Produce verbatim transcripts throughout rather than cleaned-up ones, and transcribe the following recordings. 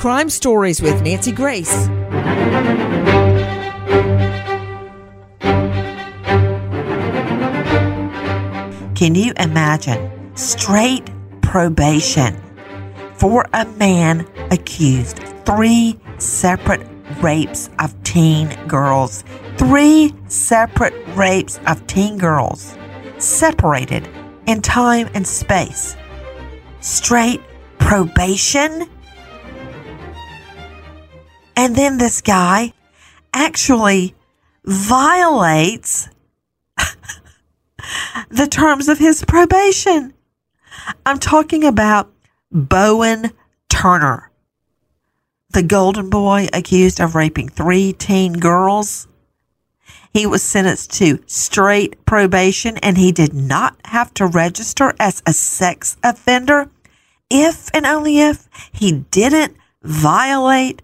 Crime Stories with Nancy Grace. Can you imagine straight probation for a man accused of three separate rapes of teen girls? Three separate rapes of teen girls, separated in time and space. Straight probation? And then this guy actually violates the terms of his probation. I'm talking about Bowen Turner, the golden boy accused of raping three teen girls. He was sentenced to straight probation, and he did not have to register as a sex offender if and only if he didn't violate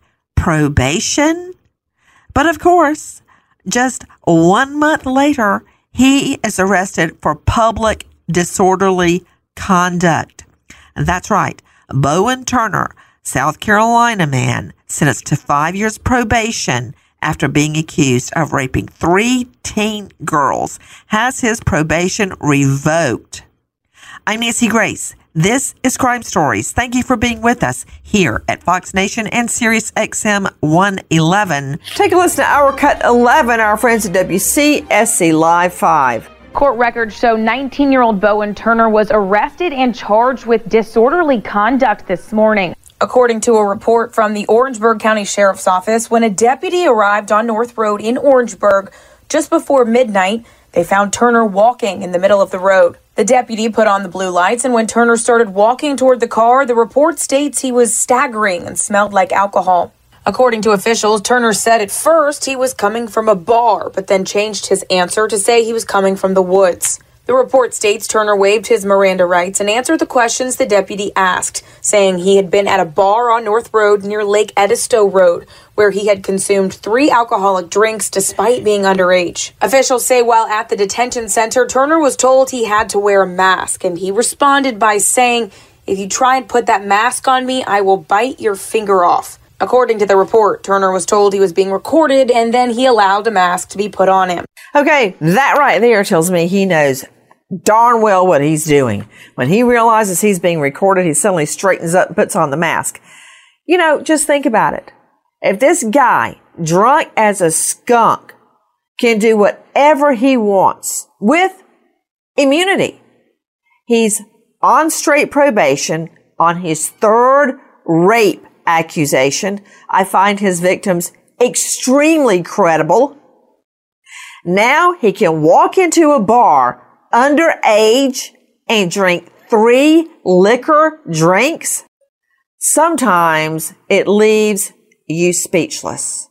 probation. But of course, just one month later, he is arrested for public disorderly conduct. And that's right, Bowen Turner, South Carolina man, sentenced to five years probation after being accused of raping three teen girls, has his probation revoked. I'm Nancy Grace. This is Crime Stories. Thank you for being with us here at Fox Nation and Sirius X M one eleven. Take a listen to our cut eleven, our friends at W C S C Live five. Court records show nineteen-year-old Bowen Turner was arrested and charged with disorderly conduct this morning. According to a report from the Orangeburg County Sheriff's Office, when a deputy arrived on North Road in Orangeburg just before midnight, they found Turner walking in the middle of the road. The deputy put on the blue lights, and when Turner started walking toward the car, the report states he was staggering and smelled like alcohol. According to officials, Turner said at first he was coming from a bar, but then changed his answer to say he was coming from the woods. The report states Turner waived his Miranda rights and answered the questions the deputy asked, saying he had been at a bar on North Road near Lake Edisto Road, where he had consumed three alcoholic drinks despite being underage. Officials say while at the detention center, Turner was told he had to wear a mask, and he responded by saying, "If you try and put that mask on me, I will bite your finger off." According to the report, Turner was told he was being recorded, and then he allowed a mask to be put on him. Okay, that right there tells me he knows darn well what he's doing. When he realizes he's being recorded, he suddenly straightens up and puts on the mask. You know, just think about it. If this guy, drunk as a skunk, can do whatever he wants with immunity, he's on straight probation on his third rape accusation. I find his victims extremely credible. Now he can walk into a bar underage and drink three liquor drinks. Sometimes it leaves you speechless.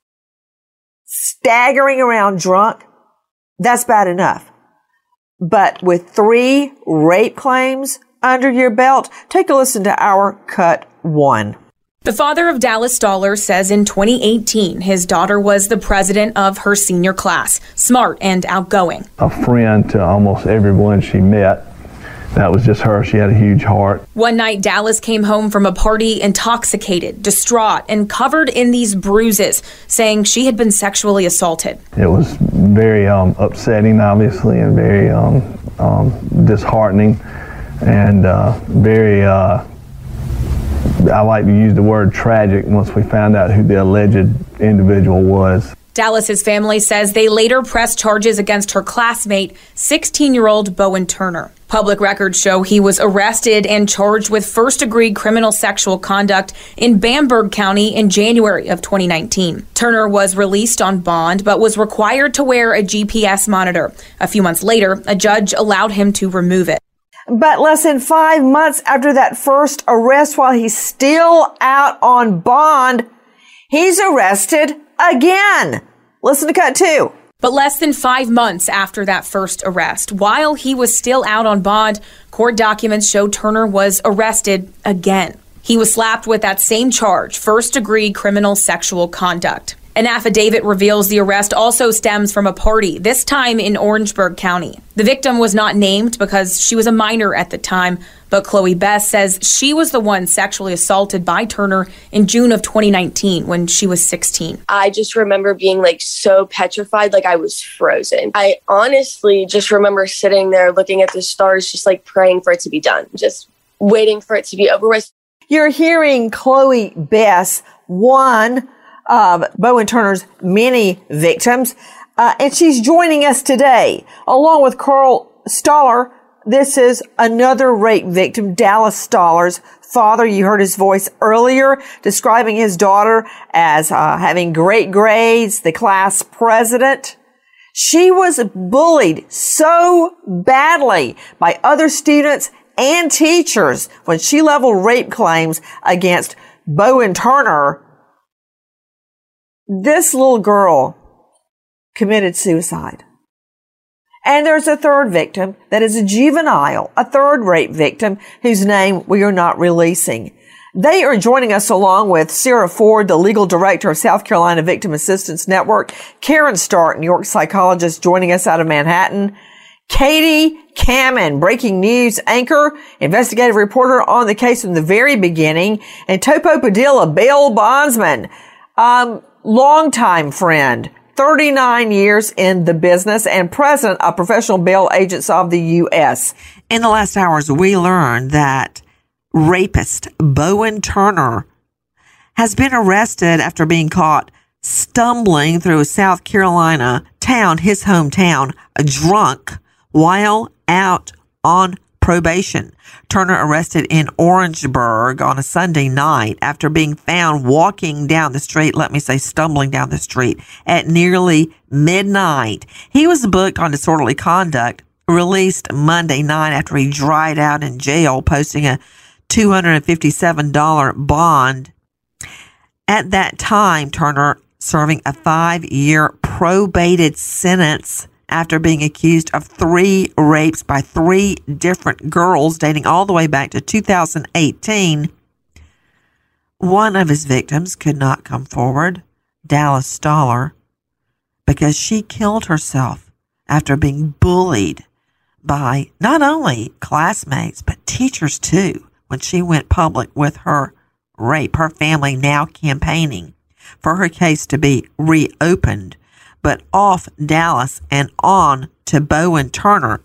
Staggering around drunk, that's bad enough. But with three rape claims under your belt, take a listen to our cut one. The father of Dallas Stoller says in twenty eighteen, his daughter was the president of her senior class, smart and outgoing. A friend to almost everyone she met. That was just her. She had a huge heart. One night, Dallas came home from a party intoxicated, distraught, and covered in these bruises, saying she had been sexually assaulted. It was very um, upsetting, obviously, and very um, um, disheartening, and uh, very... Uh, I like to use the word tragic once we found out who the alleged individual was. Dallas's family says they later pressed charges against her classmate, sixteen-year-old Bowen Turner. Public records show he was arrested and charged with first-degree criminal sexual conduct in Bamberg County in January of twenty nineteen. Turner was released on bond, but was required to wear a G P S monitor. A few months later, a judge allowed him to remove it. But less than five months after that first arrest, while he's still out on bond, he's arrested again. Listen to cut two. But less than five months after that first arrest, while he was still out on bond, court documents show Turner was arrested again. He was slapped with that same charge, first-degree criminal sexual conduct. An affidavit reveals the arrest also stems from a party, this time in Orangeburg County. The victim was not named because she was a minor at the time, but Chloe Bess says she was the one sexually assaulted by Turner in June of twenty nineteen when she was sixteen. I just remember being like so petrified, like I was frozen. I honestly just remember sitting there looking at the stars, just like praying for it to be done, just waiting for it to be over with. You're hearing Chloe Bess, one of Bowen Turner's many victims, uh, and she's joining us today, along with Carl Stoller. This is another rape victim, Dallas Stoller's father. You heard his voice earlier describing his daughter as uh, having great grades, the class president. She was bullied so badly by other students and teachers when she leveled rape claims against Bowen Turner. This little girl committed suicide. And there's a third victim that is a juvenile, a third rape victim whose name we are not releasing. They are joining us along with Sarah Ford, the legal director of South Carolina Victim Assistance Network, Karen Stark, New York psychologist, joining us out of Manhattan, Katie Kamen, breaking news anchor, investigative reporter on the case from the very beginning, and Topo Padilla, bail bondsman, um, longtime friend, thirty-nine years in the business, and president of Professional Bail Agents of the U S. In the last hours, we learned that rapist Bowen Turner has been arrested after being caught stumbling through a South Carolina town, his hometown, drunk while out on probation. Turner arrested in Orangeburg on a Sunday night after being found walking down the street, let me say stumbling down the street, at nearly midnight. He was booked on disorderly conduct, released Monday night after he dried out in jail, posting a two hundred fifty-seven dollars bond. At that time, Turner serving a five-year probated sentence after being accused of three rapes by three different girls dating all the way back to two thousand eighteen. One of his victims could not come forward, Dallas Stoller, because she killed herself after being bullied by not only classmates, but teachers too, when she went public with her rape. Her family now campaigning for her case to be reopened. But off Dallas and on to Bowen Turner.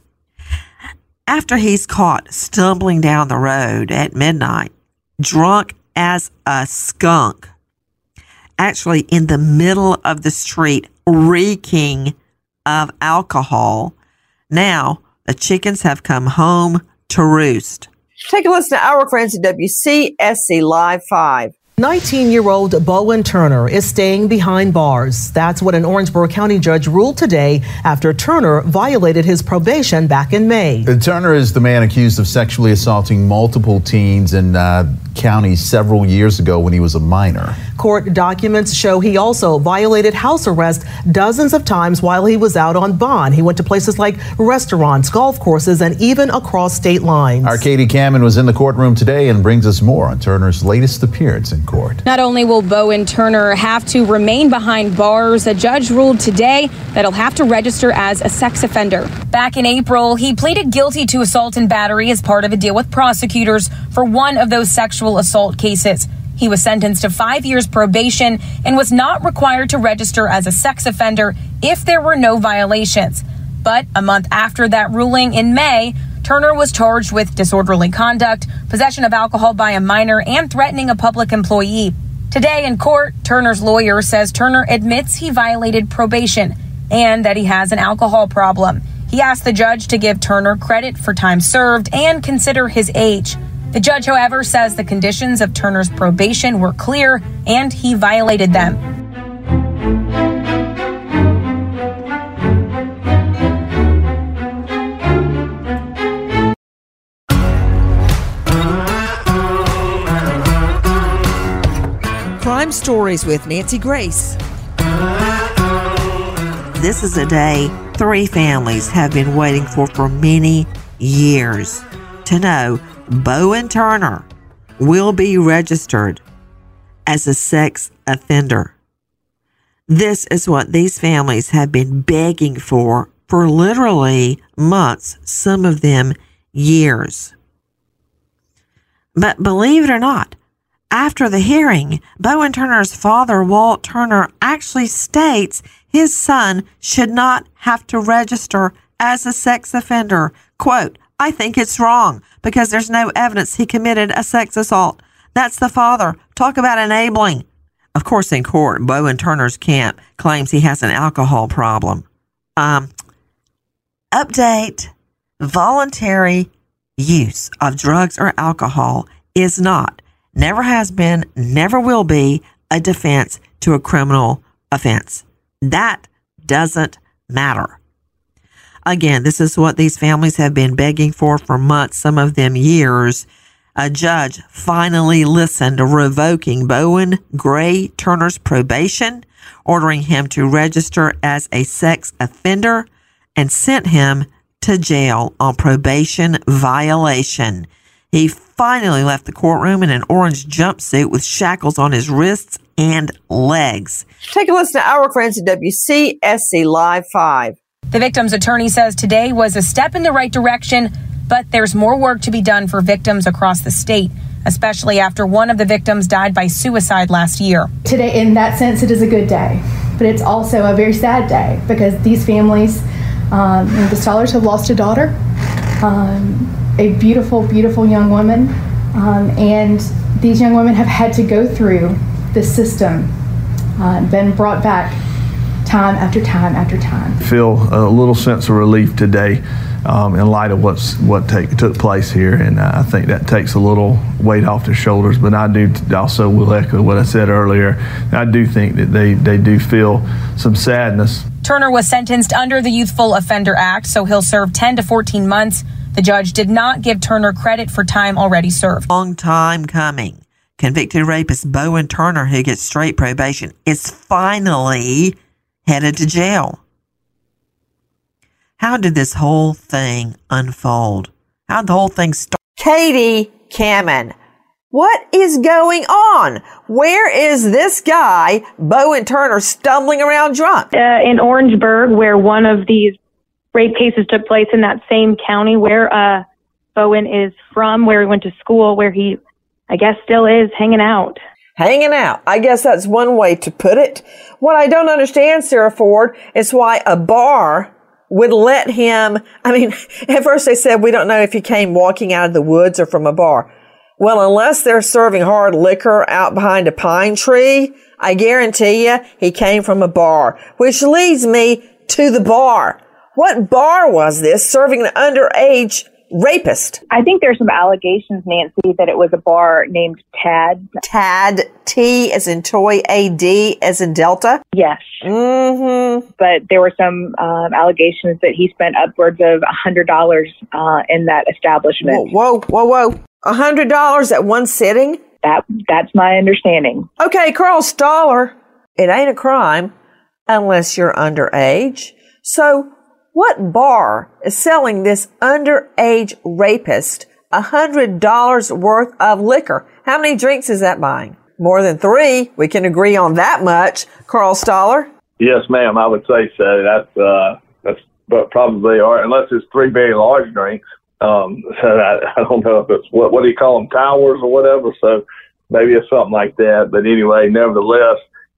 After he's caught stumbling down the road at midnight, drunk as a skunk, actually in the middle of the street, reeking of alcohol, now the chickens have come home to roost. Take a listen to our friends at W C S C Live five. nineteen-year-old Bowen Turner is staying behind bars. That's what an Orangeburg County judge ruled today after Turner violated his probation back in May. Turner is the man accused of sexually assaulting multiple teens in uh, county several years ago when he was a minor. Court documents show he also violated house arrest dozens of times while he was out on bond. He went to places like restaurants, golf courses, and even across state lines. Our Katie Kamen was in the courtroom today and brings us more on Turner's latest appearance in court. Not only will Bowen Turner have to remain behind bars, a judge ruled today that he'll have to register as a sex offender. Back in April, he pleaded guilty to assault and battery as part of a deal with prosecutors for one of those sexual assault cases. He was sentenced to five years probation and was not required to register as a sex offender if there were no violations. But a month after that ruling in May, Turner was charged with disorderly conduct, possession of alcohol by a minor, and threatening a public employee. Today in court, Turner's lawyer says Turner admits he violated probation and that he has an alcohol problem. He asked the judge to give Turner credit for time served and consider his age. The judge, however, says the conditions of Turner's probation were clear and he violated them. Crime Stories with Nancy Grace. This is a day three families have been waiting for for many years to know Bowen Turner will be registered as a sex offender. This is what these families have been begging for for literally months, some of them years. But believe it or not, after the hearing, Bowen Turner's father, Walt Turner, actually states his son should not have to register as a sex offender. Quote, I think it's wrong because there's no evidence he committed a sex assault. That's the father. Talk about enabling. Of course, in court, Bowen Turner's camp claims he has an alcohol problem. Um, update. Voluntary use of drugs or alcohol is not, never has been, never will be a defense to a criminal offense. That doesn't matter. Again, this is what these families have been begging for for months, some of them years. A judge finally listened, revoking Bowen Gray Turner's probation, ordering him to register as a sex offender, and sent him to jail on probation violation. He finally left the courtroom in an orange jumpsuit with shackles on his wrists and legs. Take a listen to our friends at W C S C Live five. The victim's attorney says today was a step in the right direction, but there's more work to be done for victims across the state, especially after one of the victims died by suicide last year. Today, in that sense, it is a good day, but it's also a very sad day because these families, um, the Stollers have lost a daughter, um, a beautiful, beautiful young woman, um, and these young women have had to go through the system, uh, been brought back time after time after time. Feel a little sense of relief today um, in light of what's what take, took place here, and I think that takes a little weight off their shoulders. But I do also will echo what I said earlier. I do think that they, they do feel some sadness. Turner was sentenced under the Youthful Offender Act, so he'll serve ten to fourteen months. The judge did not give Turner credit for time already served. Long time coming. Convicted rapist Bowen Turner, who gets straight probation, is finally headed to jail. How did this whole thing unfold? How did the whole thing start? Katie Kamen, what is going on? Where is this guy, Bowen Turner, stumbling around drunk? Uh, in Orangeburg, where one of these rape cases took place in that same county where uh, Bowen is from, where he went to school, where he, I guess, still is hanging out. Hanging out. I guess that's one way to put it. What I don't understand, Sarah Ford, is why a bar would let him. I mean, at first they said, we don't know if he came walking out of the woods or from a bar. Well, unless they're serving hard liquor out behind a pine tree, I guarantee you he came from a bar, which leads me to the bar. What bar was this serving an underage rapist? I think there's some allegations, Nancy, that it was a bar named Tad. Tad, T as in toy, A D as in Delta? Yes. Mm-hmm. But there were some um, allegations that he spent upwards of one hundred dollars uh, in that establishment. Whoa, whoa, whoa, whoa. one hundred dollars at one sitting? That That's my understanding. Okay, Carl Stoller, it ain't a crime unless you're underage. So what bar is selling this underage rapist one hundred dollars worth of liquor? How many drinks is that buying? More than three. We can agree on that much. Carl Stoller? Yes, ma'am. I would say so. That's uh, that's but probably are, unless it's three very large drinks. Um, so I, I don't know if it's what what do you call them, towers or whatever. So maybe it's something like that. But anyway, nevertheless.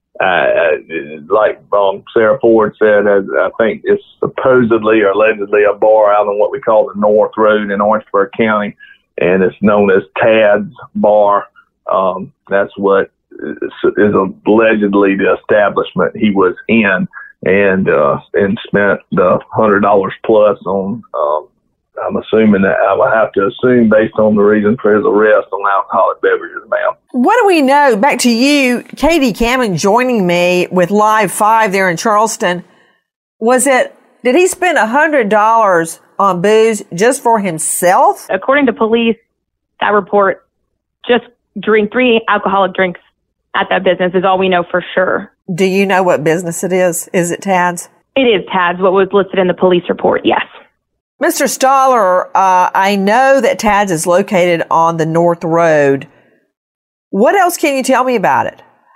Uh, like um, Sarah Ford said, uh, I think it's supposedly or allegedly a bar out on what we call the North Road in Orangeburg County, and it's known as Tad's Bar. Um, that's what is, is allegedly the establishment he was in, and uh, and spent the one hundred dollars plus on, um, I'm assuming that I would have to assume based on the reason for his arrest on alcoholic beverages, ma'am. What do we know? Back to you, Katie Kamen, joining me with Live five there in Charleston. Was it, did he spend one hundred dollars on booze just for himself? According to police, that report, just drink three alcoholic drinks at that business is all we know for sure. Do you know what business it is? Is it Tad's? It is Tad's, what was listed in the police report, yes. Mister Stoller, uh, I know that Tad's is located on the North Road. What else can you tell me about it?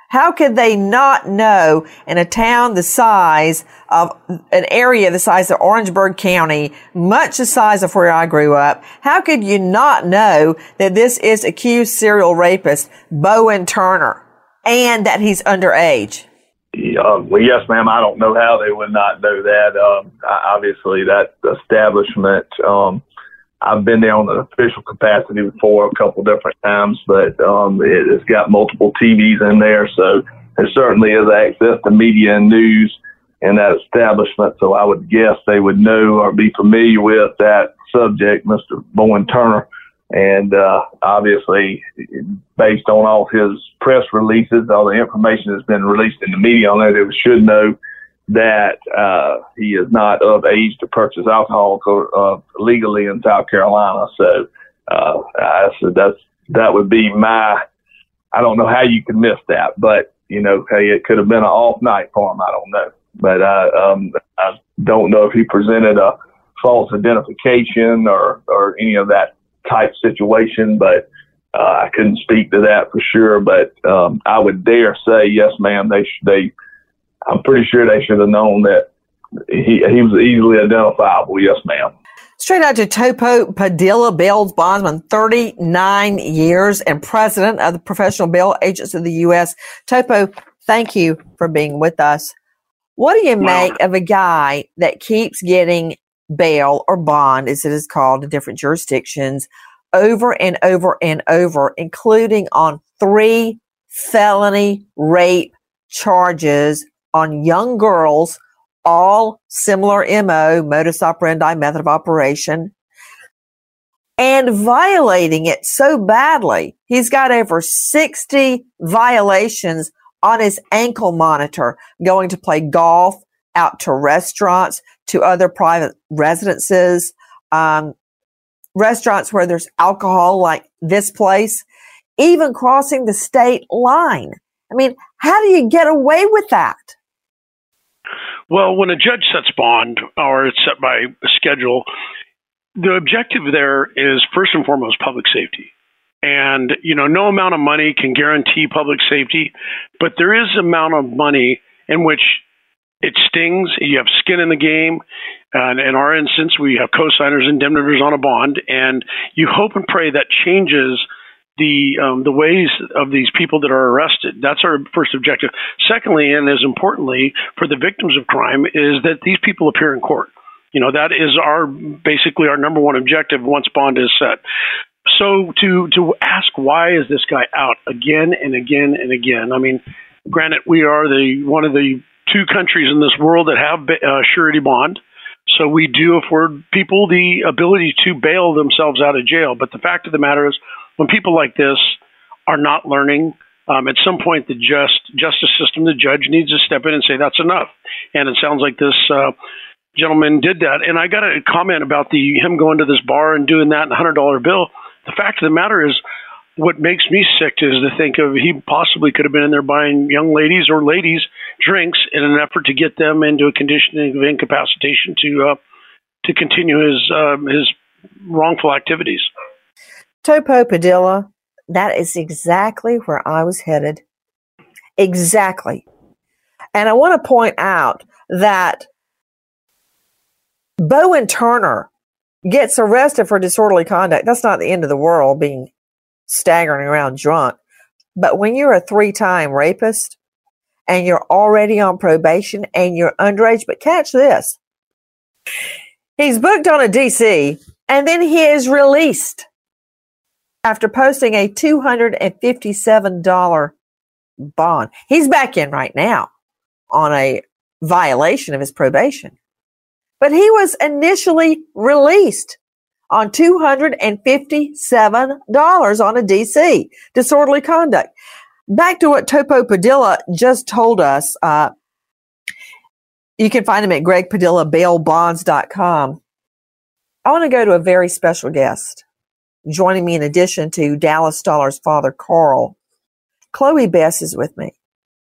How could they not know in a town the size of an area the size of Orangeburg County, much the size of where I grew up? How could you not know that this is accused serial rapist Bowen Turner and that he's underage? Uh, well, yes, ma'am. I don't know how they would not know that. Um, obviously, that establishment, um, I've been there on an official capacity before a couple different times, but um, it, it's got multiple T Vs in there, so there certainly is access to media and news in that establishment. So I would guess they would know or be familiar with that subject, Mister Bowen Turner. And uh, obviously, based on all his press releases, all the information that's been released in the media on it, they should know that uh, he is not of age to purchase alcohol uh, legally in South Carolina. So uh, I said that's that would be my. I don't know how you could miss that, but you know, hey, it could have been an off night for him. I don't know, but I, um, I don't know if he presented a false identification or or any of that type situation, but uh, I couldn't speak to that for sure. But um, I would dare say, yes, ma'am, they sh- they. I'm pretty sure they should have known that he he was easily identifiable. Yes, ma'am. Straight out to Topo Padilla, bail bondsman, thirty-nine years, and president of the Professional Bail Agents of the U S Topo, thank you for being with us. What do you make wow. of a guy that keeps getting bail or bond, as it is called in different jurisdictions, over and over and over, including on three felony rape charges on young girls, all similar M O, modus operandi, method of operation, and violating it so badly? He's got over sixty violations on his ankle monitor, going to play golf, out to restaurants, to other private residences, um, restaurants where there's alcohol like this place, even crossing the state line. I mean, how do you get away with that? Well, when a judge sets bond, or it's set by a schedule, the objective there is first and foremost public safety. And, you know, no amount of money can guarantee public safety, but there is an amount of money in which it stings. You have skin in the game. And in our instance, we have co-signers and indemnitors on a bond, and you hope and pray that changes the um, the ways of these people that are arrested. That's our first objective. Secondly, and as importantly for the victims of crime, is that these people appear in court. You know, that is our basically our number one objective once bond is set. So to to ask why is this guy out again and again and again? I mean, granted, we are the one of the two countries in this world that have uh, surety bond. So we do afford people the ability to bail themselves out of jail. But the fact of the matter is, when people like this are not learning, um, at some point the just justice system, the judge needs to step in and say that's enough. And it sounds like this uh, gentleman did that. And I got a comment about the him going to this bar and doing that in a hundred dollar bill. The fact of the matter is, what makes me sick is to think of he possibly could have been in there buying young ladies or ladies drinks in an effort to get them into a condition of incapacitation to uh, to continue his um, his wrongful activities. Topo Padilla, that is exactly where I was headed. Exactly. And I want to point out that Bowen Turner gets arrested for disorderly conduct. That's not the end of the world, being staggering around drunk. But when you're a three-time rapist and you're already on probation and you're underage, but catch this, he's booked on a D C and then he is released after posting a two hundred fifty-seven dollars bond. He's back in right now on a violation of his probation. But he was initially released on two hundred fifty-seven dollars on a D C, disorderly conduct. Back to what Topo Padilla just told us. Uh, you can find him at greg padilla bail bonds dot com. I want to go to a very special guest. Joining me in addition to Dallas Stoller's father, Carl, Chloe Bess is with me.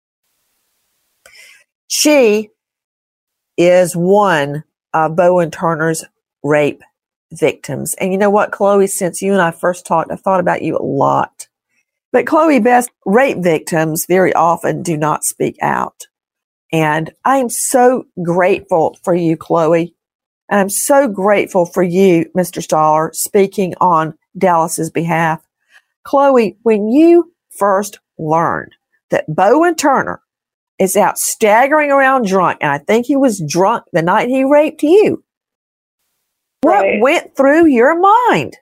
She is one of Bowen Turner's rape victims. And you know what, Chloe, since you and I first talked, I thought about you a lot. But Chloe Best, rape victims very often do not speak out. And I am so grateful for you, Chloe. And I'm so grateful for you, Mister Stoller, speaking on Dallas's behalf. Chloe, when you first learned that Bowen Turner is out staggering around drunk, and I think he was drunk the night he raped you, right. What went through your mind?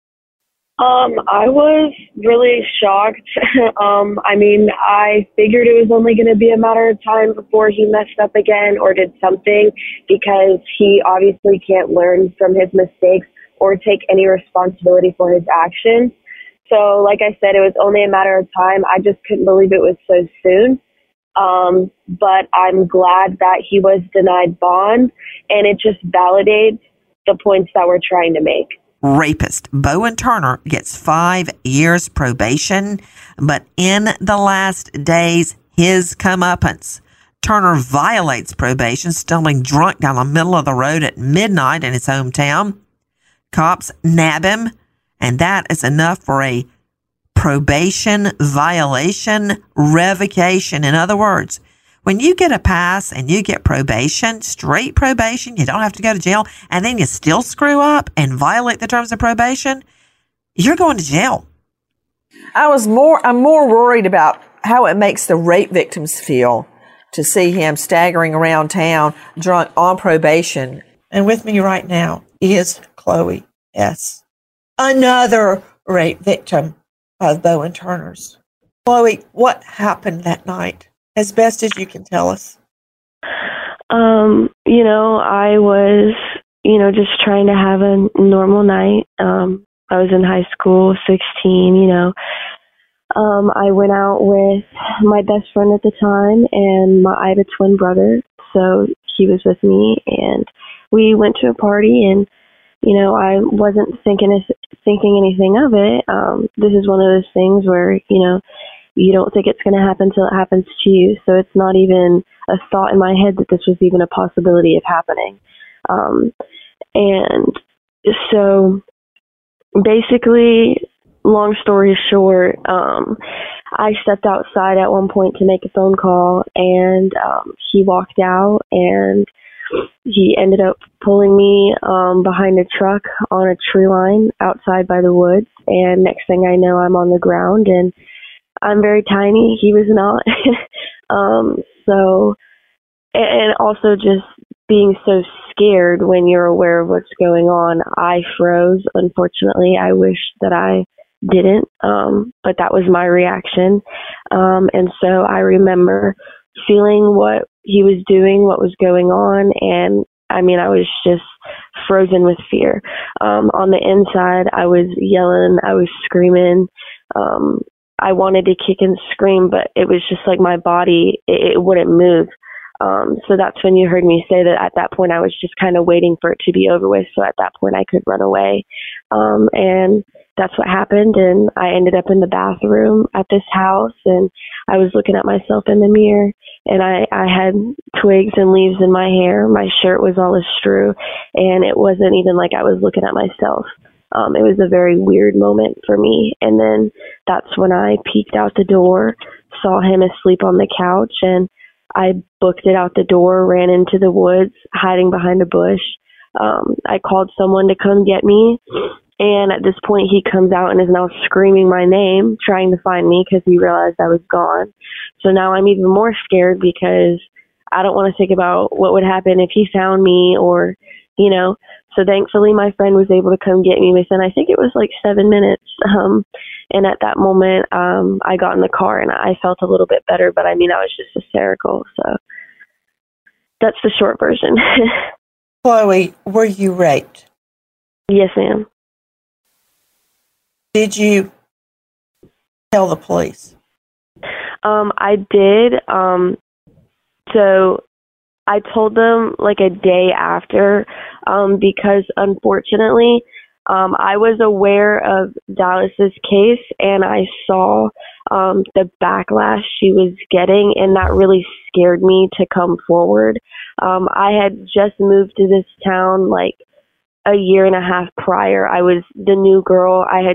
Um, I was really shocked. um, I mean, I figured it was only going to be a matter of time before he messed up again or did something, because he obviously can't learn from his mistakes or take any responsibility for his actions. So, like I said, it was only a matter of time. I just couldn't believe it was so soon. Um, but I'm glad that he was denied bond, and it just validates the points that we're trying to make. Rapist Bowen Turner gets five years probation, but in the last days, his comeuppance. Turner violates probation, stumbling drunk down the middle of the road at midnight in his hometown. Cops nab him, and that is enough for a probation violation revocation. In other words, when you get a pass and you get probation, straight probation, you don't have to go to jail, and then you still screw up and violate the terms of probation, you're going to jail. I was more, I'm more worried about how it makes the rape victims feel to see him staggering around town drunk on probation. And with me right now is Chloe S., another rape victim of Bowen Turner's. Chloe, what happened that night? As best as you can tell us. Um, you know, I was, you know, just trying to have a normal night. Um, I was in high school, sixteen, you know. Um, I went out with my best friend at the time, and my, I have a twin brother, so he was with me, and we went to a party, and, you know, I wasn't thinking thinking anything of it. Um, this is one of those things where, you know, you don't think it's going to happen till it happens to you. So it's not even a thought in my head that this was even a possibility of happening. Um, and so basically, long story short, um, I stepped outside at one point to make a phone call, and um, he walked out, and he ended up pulling me um, behind a truck on a tree line outside by the woods. And next thing I know, I'm on the ground, and I'm very tiny. He was not. um, so, and also just being so scared when you're aware of what's going on. I froze. Unfortunately, I wish that I didn't, um, but that was my reaction. Um, and so I remember feeling what he was doing, what was going on. And I mean, I was just frozen with fear. Um, on the inside, I was yelling, I was screaming. Um, I wanted to kick and scream, but it was just like my body, it, it wouldn't move. Um, so that's when you heard me say that at that point I was just kind of waiting for it to be over with. So at that point I could run away. Um, and that's what happened. And I ended up in the bathroom at this house, and I was looking at myself in the mirror, and I, I had twigs and leaves in my hair. My shirt was all astrew, and it wasn't even like I was looking at myself. Um, it was a very weird moment for me. And then that's when I peeked out the door, saw him asleep on the couch, and I booked it out the door, ran into the woods, hiding behind a bush. Um, I called someone to come get me. And at this point, he comes out and is now screaming my name, trying to find me because he realized I was gone. So now I'm even more scared because I don't want to think about what would happen if he found me, or, you know. So thankfully, my friend was able to come get me within, I think it was like seven minutes. Um, and at that moment, um, I got in the car and I felt a little bit better. But I mean, I was just hysterical. So that's the short version. Chloe, were you raped? Yes, ma'am. Did you tell the police? Um, I did. Um, so I told them like a day after, um, because unfortunately, um, I was aware of Dallas's case, and I saw um, the backlash she was getting, and that really scared me to come forward. Um, I had just moved to this town like a year and a half prior. I was the new girl. I had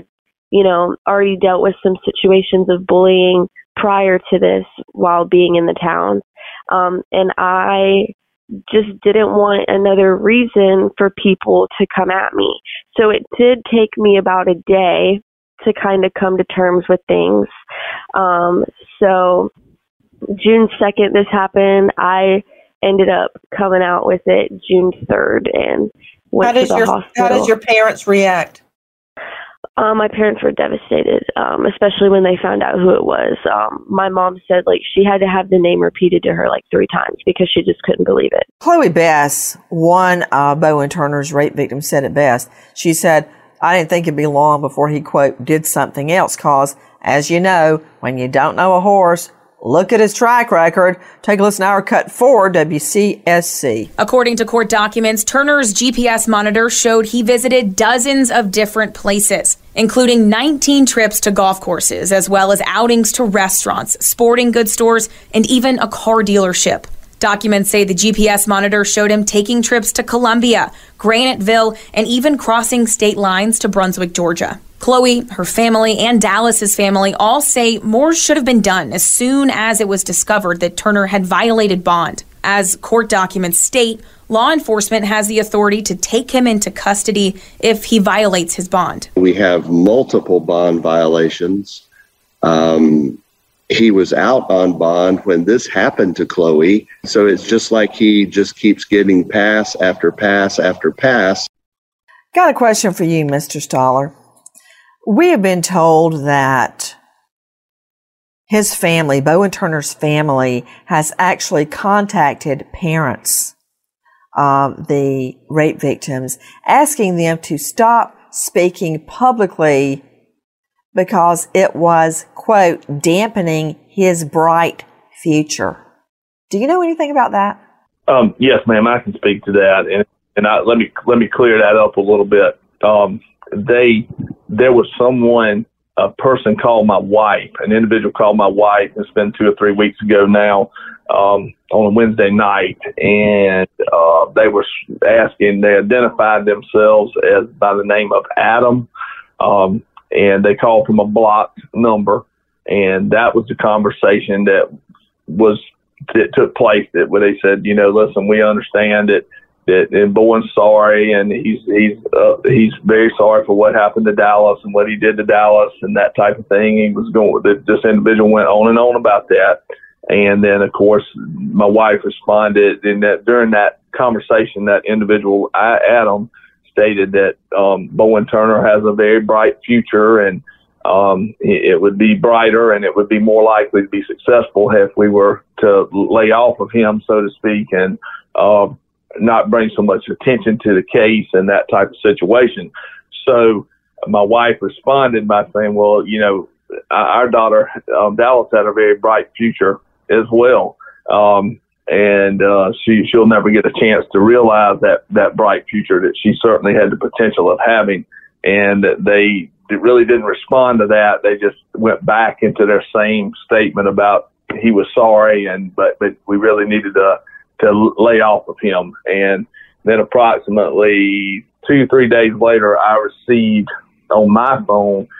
you know, already dealt with some situations of bullying prior to this while being in the town. Um, and I just didn't want another reason for people to come at me. So it did take me about a day to kind of come to terms with things. Um, so June second, this happened. I ended up coming out with it June third and went how to does the your, hospital. How did your parents react? Um, my parents were devastated, um, especially when they found out who it was. Um, my mom said, like, she had to have the name repeated to her like three times because she just couldn't believe it. Chloe Bess, one of Bowen Turner's rape victims, said it best. She said, I didn't think it'd be long before he, quote, did something else, cause, as you know, when you don't know a horse, look at his track record. Take a listen to our cut four, W C S C. According to court documents, Turner's G P S monitor showed he visited dozens of different places, including nineteen trips to golf courses, as well as outings to restaurants, sporting goods stores, and even a car dealership. Documents say the G P S monitor showed him taking trips to Columbia, Graniteville, and even crossing state lines to Brunswick, Georgia. Chloe, her family, and Dallas's family all say more should have been done as soon as it was discovered that Turner had violated bond. As court documents state, law enforcement has the authority to take him into custody if he violates his bond. We have multiple bond violations. Um, he was out on bond when this happened to Chloe. So it's just like he just keeps getting pass after pass after pass. Got a question for you, Mister Stoller. We have been told that his family, Bowen Turner's family, has actually contacted parents of the rape victims, asking them to stop speaking publicly because it was, quote, dampening his bright future. Do you know anything about that? Um, yes, ma'am, I can speak to that, and and I, let me let me clear that up a little bit. Um, they there was someone, a person called my wife, an individual called my wife. It's been two or three weeks ago now, um, on a Wednesday night, and uh, they were asking. They identified themselves as by the name of Adam, um, and they called from a blocked number, and that was the conversation that was that took place. That where they said, you know, listen, we understand it. That, and Bowen's sorry, and he's he's uh, he's very sorry for what happened to Dallas and what he did to Dallas and that type of thing. He was going. This individual went on and on about that, and then of course my wife responded. In that during that conversation, that individual Adam stated that um, Bowen Turner has a very bright future, and um, it would be brighter and it would be more likely to be successful if we were to lay off of him, so to speak, and. Uh, not bring so much attention to the case and that type of situation. So my wife responded by saying, well, you know, our daughter, um, Dallas, had a very bright future as well. Um, and uh, she, she'll never get a chance to realize that, that bright future that she certainly had the potential of having. And they really didn't respond to that. They just went back into their same statement about he was sorry, and but, but we really needed to to lay off of him. And then approximately two, three days later, I received on my phone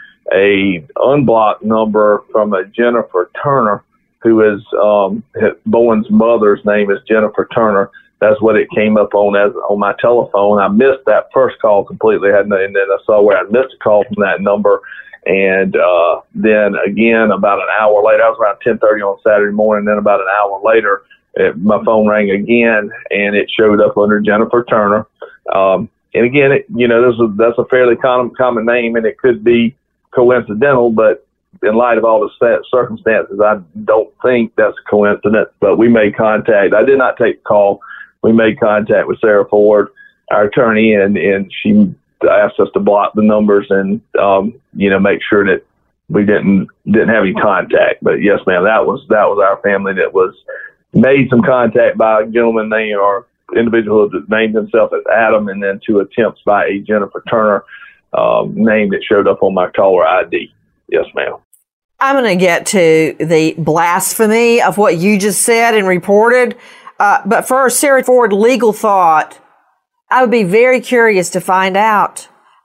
a unblocked number from a Jennifer Turner, who is, um, Bowen's mother's name is Jennifer Turner. That's what it came up on as on my telephone. I missed that first call completely, and then I saw where I missed a call from that number. And uh, then again, about an hour later, I was around ten thirty on Saturday morning, then about an hour later, It, my phone rang again, and it showed up under Jennifer Turner. Um, and again, it, you know, that's a, that's a fairly common, common name, and it could be coincidental, but in light of all the circumstances, I don't think that's a coincidence. But we made contact. I did not take the call. We made contact with Sarah Ford, our attorney, and, and she asked us to block the numbers and, um, you know, make sure that we didn't didn't have any contact. But yes, ma'am, that was that was our family that was made some contact by a gentleman named or individual that named himself as Adam, and then two attempts by a Jennifer Turner um, name that showed up on my caller I D. Yes, ma'am. I'm going to get to the blasphemy of what you just said and reported. Uh, but first, Sarah Ford, legal thought. I would be very curious to find out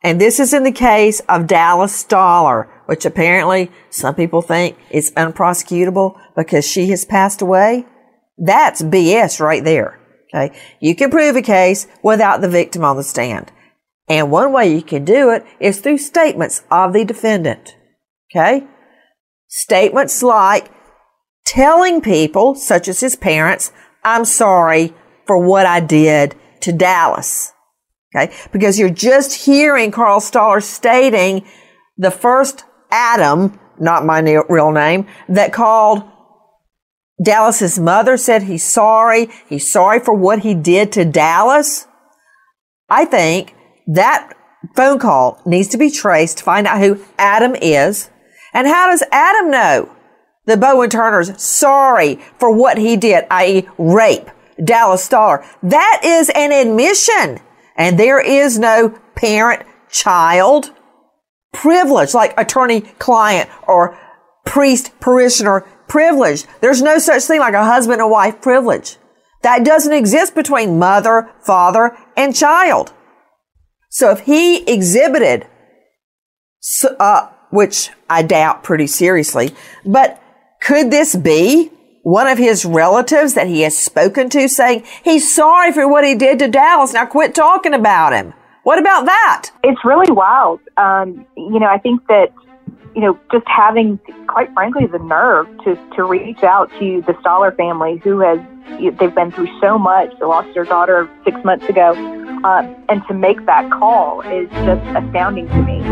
And this is in the case of Dallas Stoller, which apparently some people think is unprosecutable because she has passed away. That's B S right there. Okay. You can prove a case without the victim on the stand. And one way you can do it is through statements of the defendant. Okay. Statements like telling people, such as his parents, I'm sorry for what I did to Dallas. Okay. Because you're just hearing Carl Stoller stating the first Adam, not my real name, that called Dallas's mother, said he's sorry. He's sorry for what he did to Dallas. I think that phone call needs to be traced to find out who Adam is. And how does Adam know that Bowen Turner's sorry for what he did, that is rape Dallas Stoller? That is an admission. And there is no parent-child privilege like attorney-client or priest-parishioner privilege. There's no such thing like a husband and wife privilege. That doesn't exist between mother, father, and child. So if he exhibited, uh, which I doubt pretty seriously, but could this be one of his relatives that he has spoken to saying he's sorry for what he did to Dallas? Now quit talking about him. What about that? It's really wild. Um, you know, I think that, you know, just having, quite frankly, the nerve to, to reach out to the Stoller family, who has, they've been through so much. They lost their daughter six months ago. Uh, and to make that call is just astounding to me.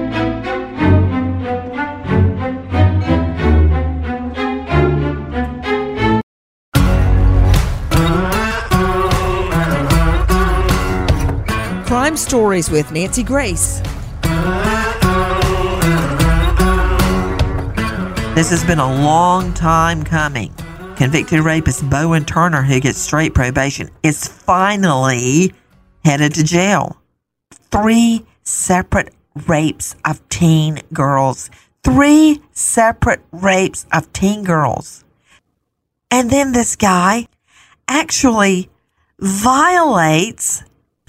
Crime Stories with Nancy Grace. This has been a long time coming. Convicted rapist Bowen Turner, who gets straight probation, is finally headed to jail. Three separate rapes of teen girls. Three separate rapes of teen girls. And then this guy actually violates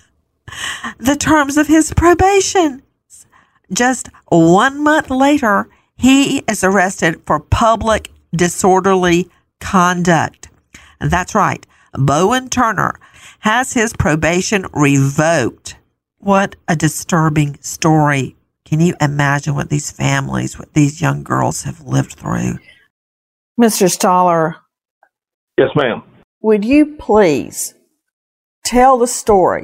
the terms of his probation. Just one month later, he is arrested for public disorderly conduct. And that's right. Bowen Turner has his probation revoked. What a disturbing story. Can you imagine what these families, what these young girls have lived through? Mister Stoller. Yes, ma'am. Would you please tell the story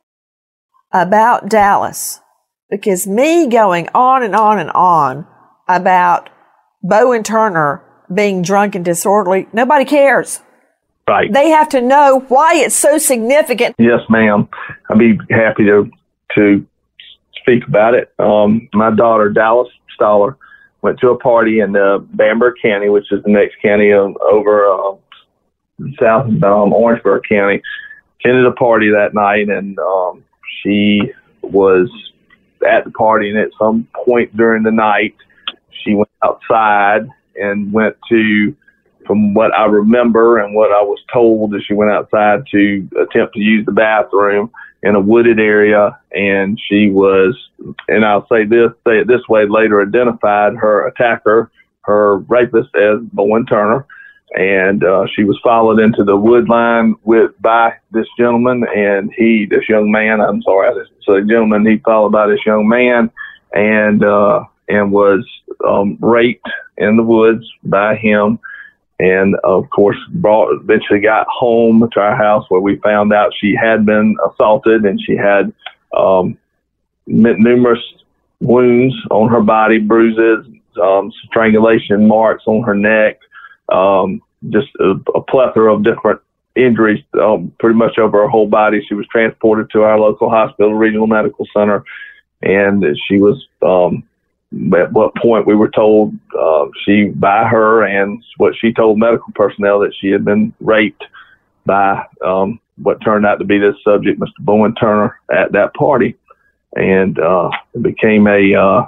about Dallas? Because me going on and on and on about Bowen Turner being drunk and disorderly, nobody cares. Right. They have to know why it's so significant. Yes, ma'am. I'd be happy to to speak about it. Um, my daughter, Dallas Stoller, went to a party in uh, Bamberg County, which is the next county um, over uh, south of um, Orangeburg County. Attended a party that night, and um, she was at the party, and at some point during the night, she went outside and went to, from what I remember and what I was told, that she went outside to attempt to use the bathroom in a wooded area, and she was, and I'll say this, say it this way, later identified her attacker, her rapist, as Bowen Turner, and uh, she was followed into the wood line with by this gentleman, and he, this young man, I'm sorry, so the gentleman, he followed by this young man, and uh, and was um, raped in the woods by him. And, of course, brought, eventually got home to our house, where we found out she had been assaulted, and she had um, numerous wounds on her body, bruises, um, strangulation marks on her neck, um, just a, a plethora of different injuries um, pretty much over her whole body. She was transported to our local hospital, Regional Medical Center, and she was um, – at what point we were told uh, she, by her and what she told medical personnel, that she had been raped by um, what turned out to be this subject, Mister Bowen Turner, at that party. And uh, it became a, uh,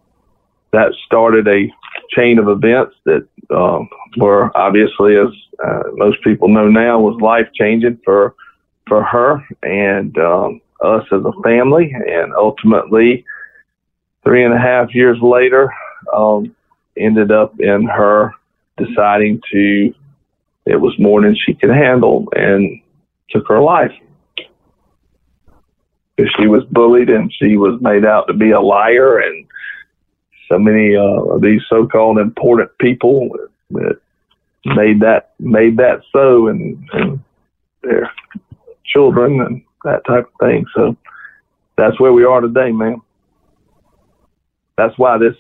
that started a chain of events that uh, were obviously, as uh, most people know now, was life-changing for, for her. And um, us as a family. And ultimately, three and a half years later, um, ended up in her deciding to, it was more than she could handle and took her life. She was bullied and she was made out to be a liar, and so many uh, of these so-called important people that made that made that so, and, and their children and that type of thing. So that's where we are today, man. That's why this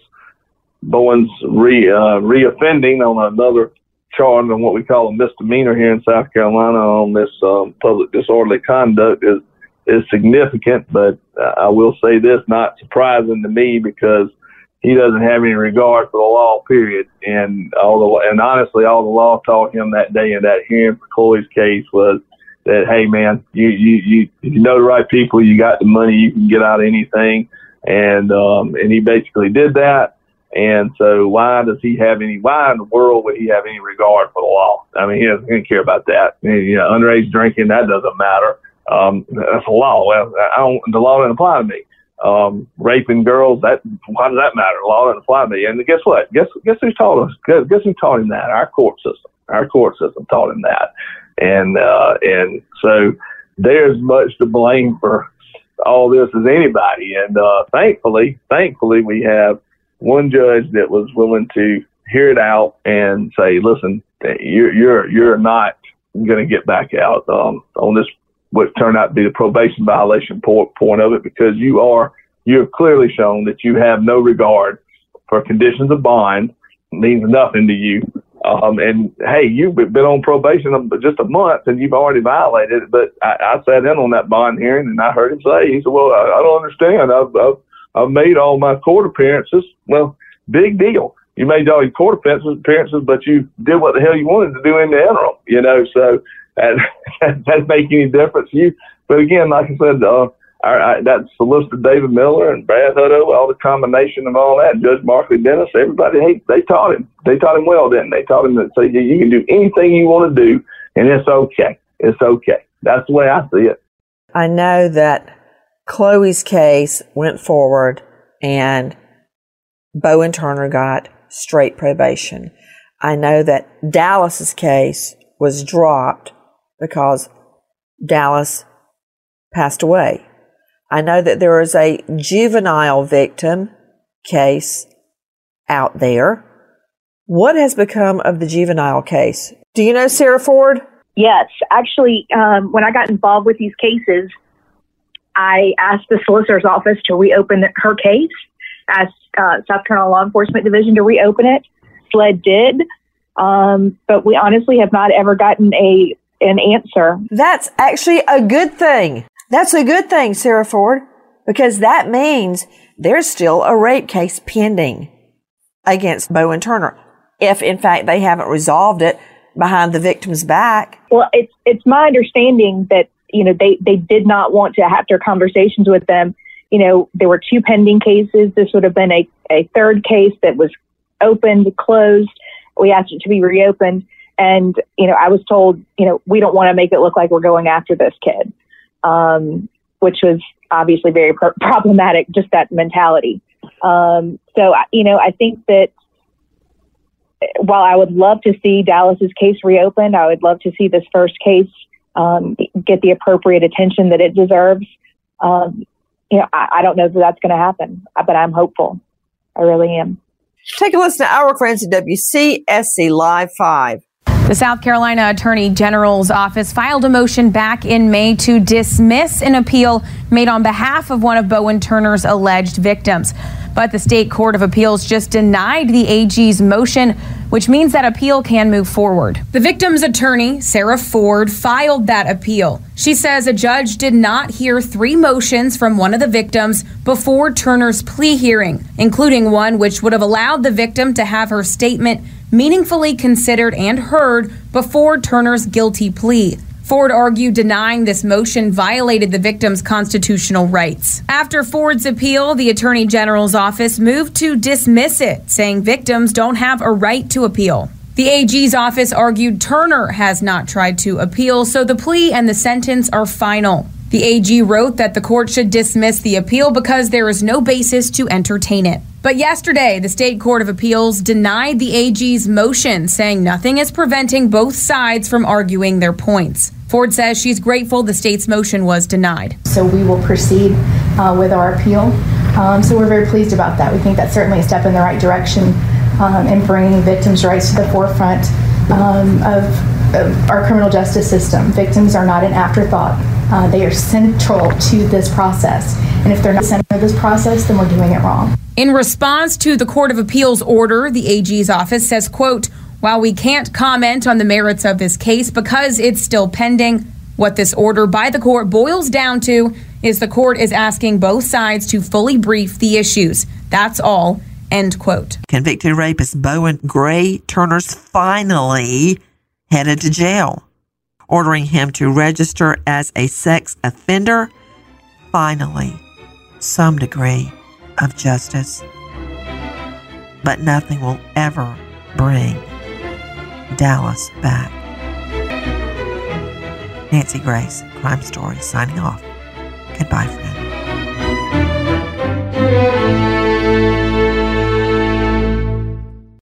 Bowen's re uh, reoffending on another charge on what we call a misdemeanor here in South Carolina on this um, public disorderly conduct is is significant. But uh, I will say this, not surprising to me, because he doesn't have any regard for the law, period. And all the and honestly, all the law taught him that day in that hearing for Chloe's case was that, hey, man, you you you if you know the right people, you got the money, you can get out of anything. And um, and he basically did that. And so why does he have any, why in the world would he have any regard for the law? I mean, he doesn't, he doesn't care about that. I mean, you know, underage drinking, that doesn't matter. Um, that's a law. Well, I don't, the law doesn't apply to me. Um, raping girls, that, why does that matter? The law doesn't apply to me. And guess what? Guess, guess who taught us? Guess, guess who taught him that? Our court system. Our court system taught him that. And, uh, and so they're as much to blame for all this as anybody. And, uh, thankfully, thankfully we have one judge that was willing to hear it out and say, listen, you're, you're, you're not going to get back out, um, on this, what turned out to be the probation violation point, point of it, because you are, you have clearly shown that you have no regard for conditions of bond. It means nothing to you. Um, and hey, you've been on probation just a month and you've already violated it. But I, I sat in on that bond hearing and I heard him say, he said, well, I, I don't understand. I've, I've, I've made all my court appearances. Well, big deal. You made all your court appearances, but you did what the hell you wanted to do in the interim, you know, so that, that doesn't make any difference to you. But again, like I said, uh, I, I, that Solicitor David Miller and Brad Hutto, all the combination of all that, Judge Markley Dennis, everybody, hey, they taught him. They taught him well, didn't they? Taught him that say you can do anything you want to do, and it's okay. It's okay. That's the way I see it. I know that Chloe's case went forward and Bowen Turner got straight probation. I know that Dallas's case was dropped because Dallas passed away. I know that there is a juvenile victim case out there. What has become of the juvenile case? Do you know Sarah Ford? Yes. Actually, um, when I got involved with these cases, I asked the solicitor's office to reopen her case, asked uh, South Carolina Law Enforcement Division to reopen it. SLED did, um, but we honestly have not ever gotten a an answer. That's actually a good thing. That's a good thing, Sarah Ford, because that means there's still a rape case pending against Bowen Turner, if in fact they haven't resolved it behind the victim's back. Well, it's it's my understanding that, you know, they, they did not want to have their conversations with them. You know, there were two pending cases. This would have been a, a third case that was opened, closed. We asked it to be reopened. And, you know, I was told, you know, we don't want to make it look like we're going after this kid, um, which was obviously very pro- problematic, just that mentality. Um, so, you know, I think that while I would love to see Dallas's case reopened, I would love to see this first case um, get the appropriate attention that it deserves. Um, you know, I, I don't know that that's going to happen, but I'm hopeful. I really am. Take a listen to our friends at W C S C Live five. The South Carolina Attorney General's office filed a motion back in May to dismiss an appeal made on behalf of one of Bowen Turner's alleged victims. But the State Court of Appeals just denied the A G's motion, which means that appeal can move forward. The victim's attorney, Sarah Ford, filed that appeal. She says a judge did not hear three motions from one of the victims before Turner's plea hearing, including one which would have allowed the victim to have her statement meaningfully considered and heard before Turner's guilty plea. Ford argued denying this motion violated the victim's constitutional rights. After Ford's appeal, the Attorney General's office moved to dismiss it, saying victims don't have a right to appeal. The A G's office argued Turner has not tried to appeal, so the plea and the sentence are final. The A G wrote that the court should dismiss the appeal because there is no basis to entertain it. But yesterday, the State Court of Appeals denied the A G's motion, saying nothing is preventing both sides from arguing their points. Ford says she's grateful the state's motion was denied. So we will proceed uh, with our appeal. Um, so we're very pleased about that. We think that's certainly a step in the right direction um, in bringing victims' rights to the forefront um, of, of our criminal justice system. Victims are not an afterthought. Uh, they are central to this process. And if they're not central to this process, then we're doing it wrong. In response to the Court of Appeals order, the A G's office says, quote, while we can't comment on the merits of this case because it's still pending, what this order by the court boils down to is the court is asking both sides to fully brief the issues. That's all, end quote. Convicted rapist Bowen Gray Turner's finally headed to jail, ordering him to register as a sex offender. Finally, some degree of justice. But nothing will ever bring Dallas back. Nancy Grace, Crime Stories, signing off. Goodbye, friend.